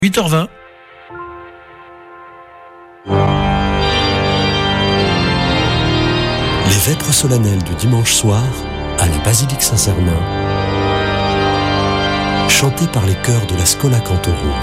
8h20. Les vêpres solennelles du dimanche soir à la basilique Saint-Sernin, chantées par les chœurs de la Schola Cantorum.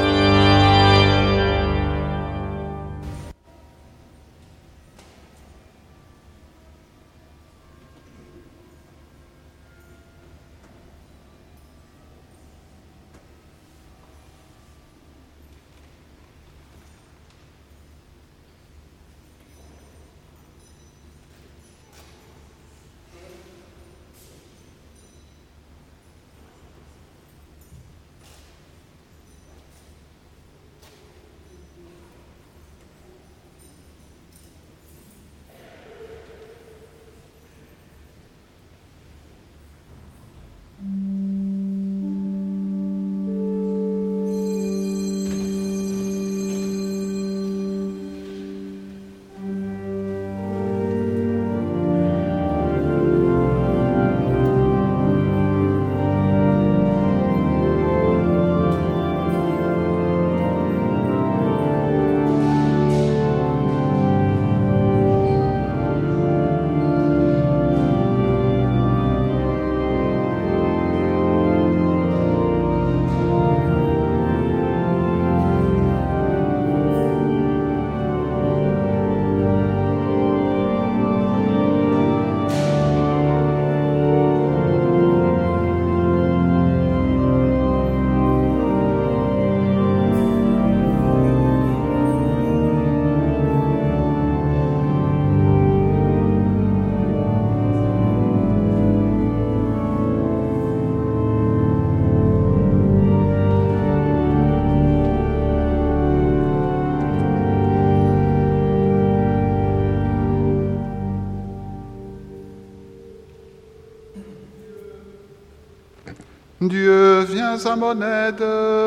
Dieu, viens à mon aide.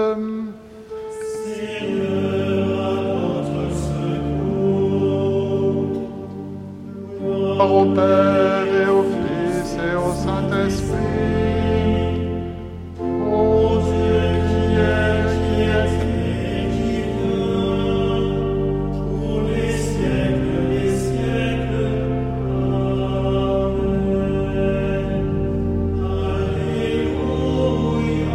Seigneur, à notre secours. Gloire au Père et au Fils et au Saint-Esprit. Ô Dieu qui est Et qui vient pour les siècles des siècles. Amen. Alléluia.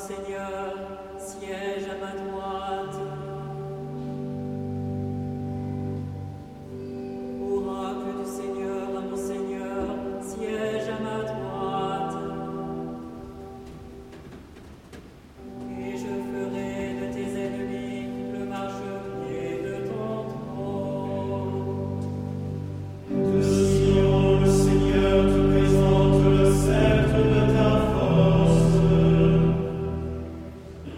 Seigneur, siège à ma droite. Oracle du Seigneur à mon Seigneur, siège à ma droite. Et je ferai de tes ennemis le marchepied de ton trône. De Sion, le Seigneur te présente le sceptre de ta force.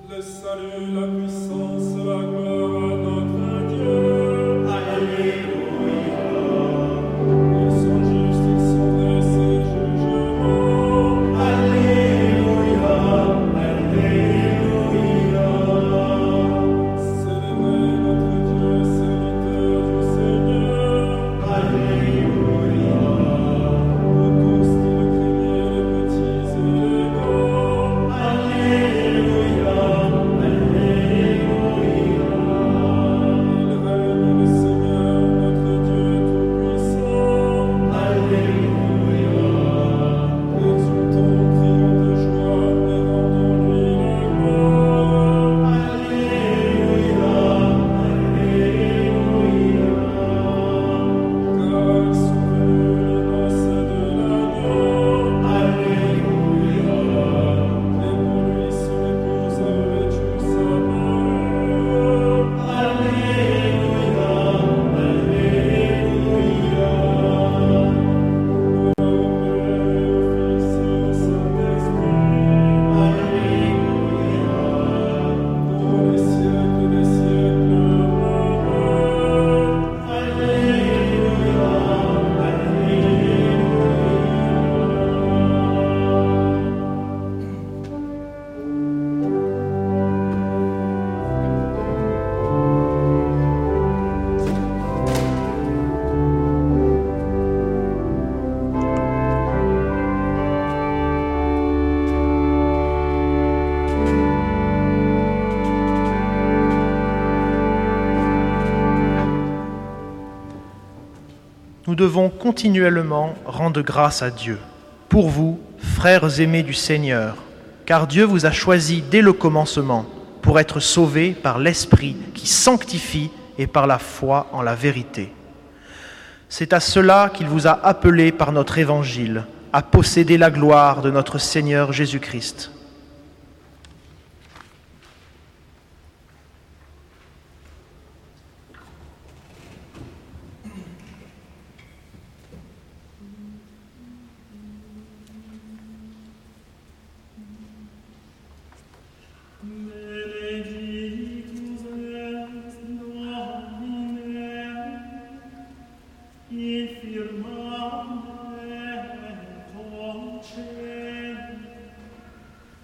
le salut, la puissance, la gloire à notre Dieu. Alléluia. Ils sont justes, ils sont vrais, ses jugements. Alléluia. Alléluia. Célébrez notre Dieu, serviteur du Seigneur. Alléluia. Vous tous qui le craignez, les petits et les grands. Alléluia. Il règne le Seigneur, notre Dieu tout-puissant. Alléluia. Exultons, crions de joie et rendons-lui la gloire. Alléluia. Alléluia. Car sont venues les noces de l'agneau. Alléluia. Et pour lui son épouse a revêtu sa parure. Alléluia. Alléluia. Gloire au Père, au Fils et au Saint-Esprit. Alléluia. Pour les siècles des siècles. Amen. Alléluia. Alléluia. Nous devons continuellement rendre grâce à Dieu. Pour vous, frères aimés du Seigneur, car Dieu vous a choisis dès le commencement pour être sauvés par l'Esprit qui sanctifie et par la foi en la vérité. C'est à cela qu'il vous a appelés par notre évangile, à posséder la gloire de notre Seigneur Jésus-Christ. Benedictus ex Domine, in firmamente concevi.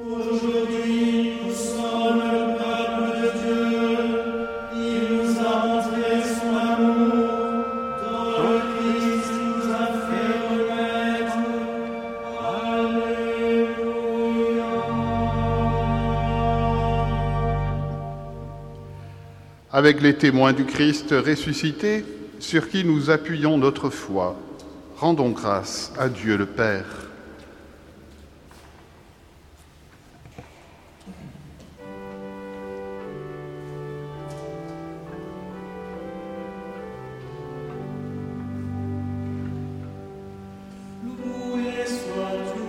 Aujourd'hui, nous sommes le peuple de Dieu. Il nous a montré son amour. Dans le Christ, il nous a fait renaître. Alléluia. Avec les témoins du Christ ressuscité, sur qui nous appuyons notre foi, rendons grâce à Dieu le Père. Loué sois-tu,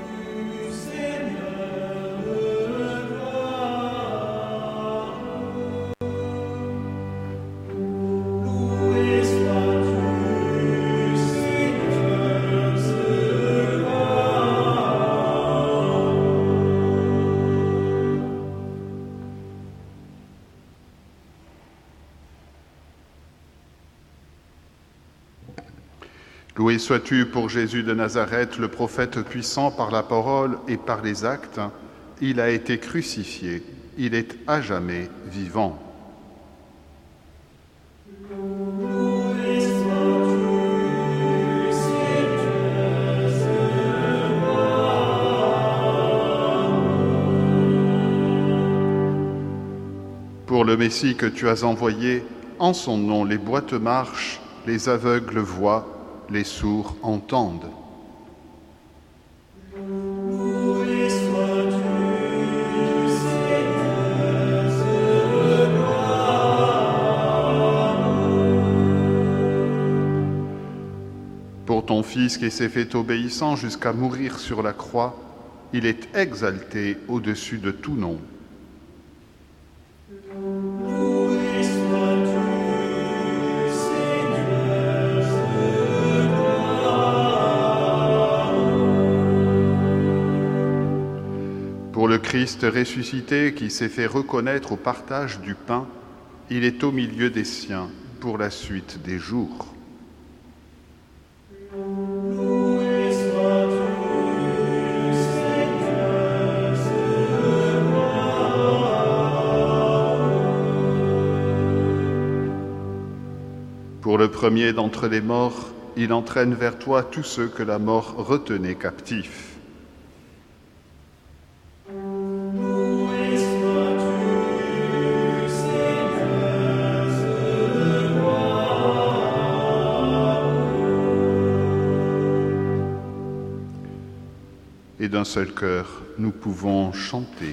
Seigneur de gloire. Loué sois-tu, Seigneur de gloire. Loué sois-tu pour Jésus de Nazareth, le prophète puissant par la parole et par les actes. Il a été crucifié, il est à jamais vivant. Loué sois-tu, Seigneur de gloire. Pour le Messie que tu as envoyé, en son nom les boîtes marchent, les aveugles voient, les sourds entendent. Loué sois-tu, Seigneur de gloire. Pour ton Fils qui s'est fait obéissant jusqu'à mourir sur la croix, il est exalté au-dessus de tout nom. Loué sois-tu, Seigneur de gloire. Pour le Christ ressuscité qui s'est fait reconnaître au partage du pain, il est au milieu des siens pour la suite des jours. Loué sois-tu, Seigneur de gloire. Pour le premier d'entre les morts, il entraîne vers toi tous ceux que la mort retenait captifs. Loué sois-tu, Seigneur de gloire. Et d'un seul cœur, nous pouvons chanter.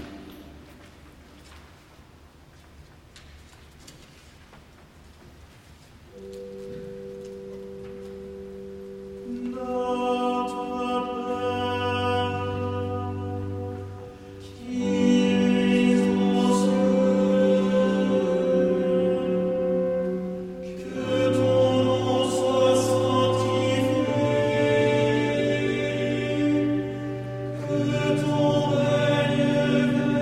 Que ton règne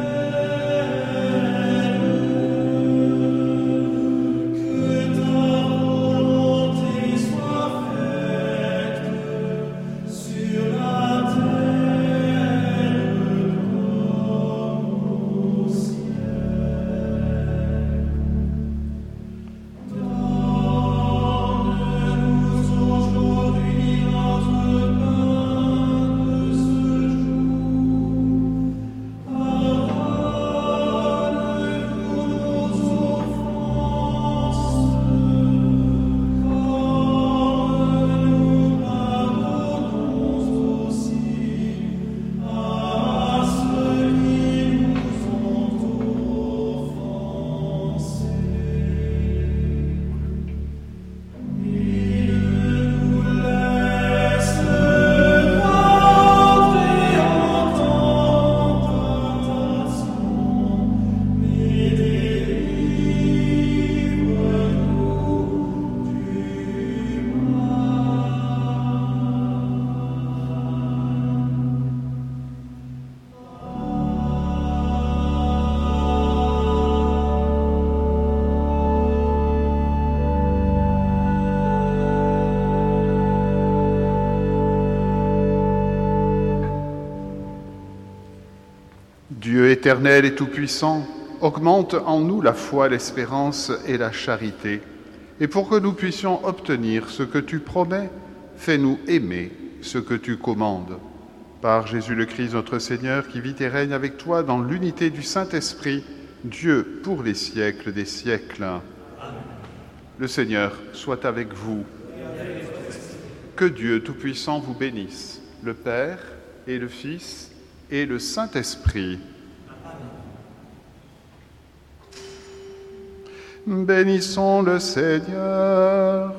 Dieu éternel et tout-puissant, augmente en nous la foi, l'espérance et la charité. Et pour que nous puissions obtenir ce que tu promets, fais-nous aimer ce que tu commandes. Par Jésus le Christ, notre Seigneur, qui vit et règne avec toi dans l'unité du Saint-Esprit, Dieu pour les siècles des siècles. Amen. Le Seigneur soit avec vous. Que Dieu Tout-Puissant vous bénisse, le Père et le Fils et le Saint-Esprit. Amen. Bénissons le Seigneur.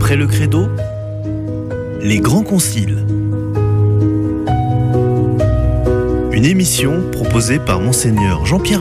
Après le credo, les grands conciles. Une émission proposée par Monseigneur Jean-Pierre